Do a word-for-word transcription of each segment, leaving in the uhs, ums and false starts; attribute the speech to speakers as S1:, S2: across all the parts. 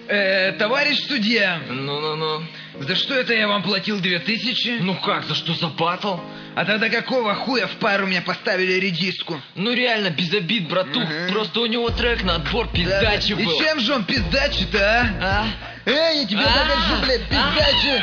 S1: Э, товарищ судья,
S2: Ну-ну-ну.
S1: за что это я вам платил две тысячи?
S2: Ну как, за что, за батл?
S1: А тогда какого хуя в пару мне поставили редиску?
S2: Ну реально, без обид, братух.
S1: Ага.
S2: Просто у него трек на отбор пиздачи
S1: Да.
S2: был.
S1: И чем же он пиздачит, а?
S2: А?
S1: Эй, я тебя
S2: А?
S1: покажу, блядь, пиздачи!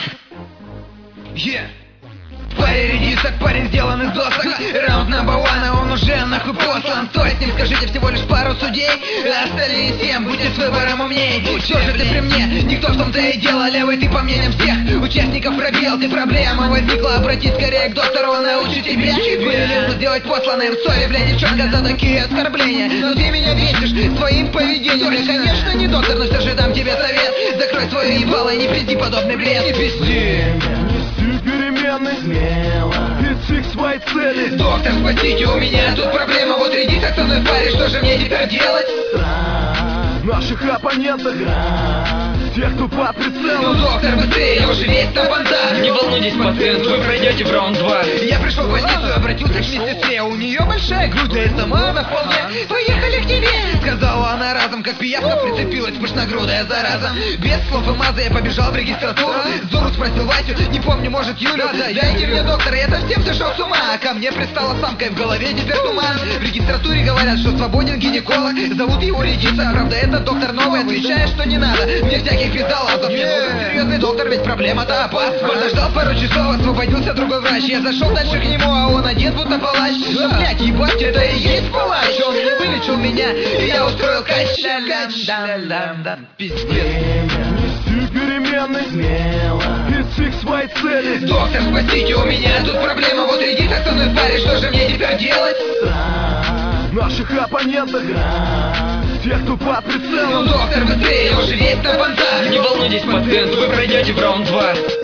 S1: Е! Парень редисок, парень сделан из досок. Раунд number one, а он уже нахуй послан. Стоит с ним, скажите, всего лишь пару судей. А остальные семь, будьте с выбором умней. Что же ты при мне? Никто в том-то и дело. Левый ты по мнениям всех участников пробел. Ты проблема возникла, обратись скорее к доктору, он научит тебя. Вылезу сделать посланным. Сори, бля, девчонка, за такие оскорбления. Но ты меня бесишь своим поведением. Я, конечно, не доктор, но все же дам тебе совет. Закрой свое ебало и не пизди подобный бред. Не пизди.
S3: Нести перемены смело, идти к своей цели.
S1: Доктор, спасите, у меня тут проблема. Вот редисок со мной в паре, что же мне теперь делать?
S3: В наших оппонентах тех, кто под
S1: Ну,
S3: прицелом.
S1: доктор, быстрее, я уже весь на бандах.
S2: Не волнуйтесь, пациент, вы пройдете в раунд два.
S1: Я пришел в больницу и обратился к медсестре. У нее большая грудь, да и сама она вполне. Поехали к тебе, сказала она разом, как пиявка прицепилась пышногрудая зараза. Без слов и маза я побежал в регистратуру. Зору спросил Васю, не помню, может Юлю. Дайте мне доктора, я совсем сошел с ума. А ко мне пристала самка и в голове теперь туман. В регистратуре говорят, что свободен гинеколог. Зовут его Редиса, правда это доктор новый. Отвечает, что не надо мне всяких пиздалазов. Мне нужен серьезный доктор, ведь проблема-то опасна. Подождал пару часов, освободился другой врач. Я зашел дальше к нему, а он одет будто палач. Да, блядь, ебать, это и есть палач. Он не вылечил меня, и я устроил кач. Пиздец.
S3: Нести перемены смело, идти к своей цели.
S1: Доктор, спасите, у меня тут проблема. Вот редисок со мной в паре, что же мне теперь делать?
S3: В наших оппонентах тех, кто под
S1: Ну,
S3: прицелом.
S1: доктор, быстрее, я уже весь на бандах.
S2: Не волнуйтесь, пациент, вы пройдете в раунд два.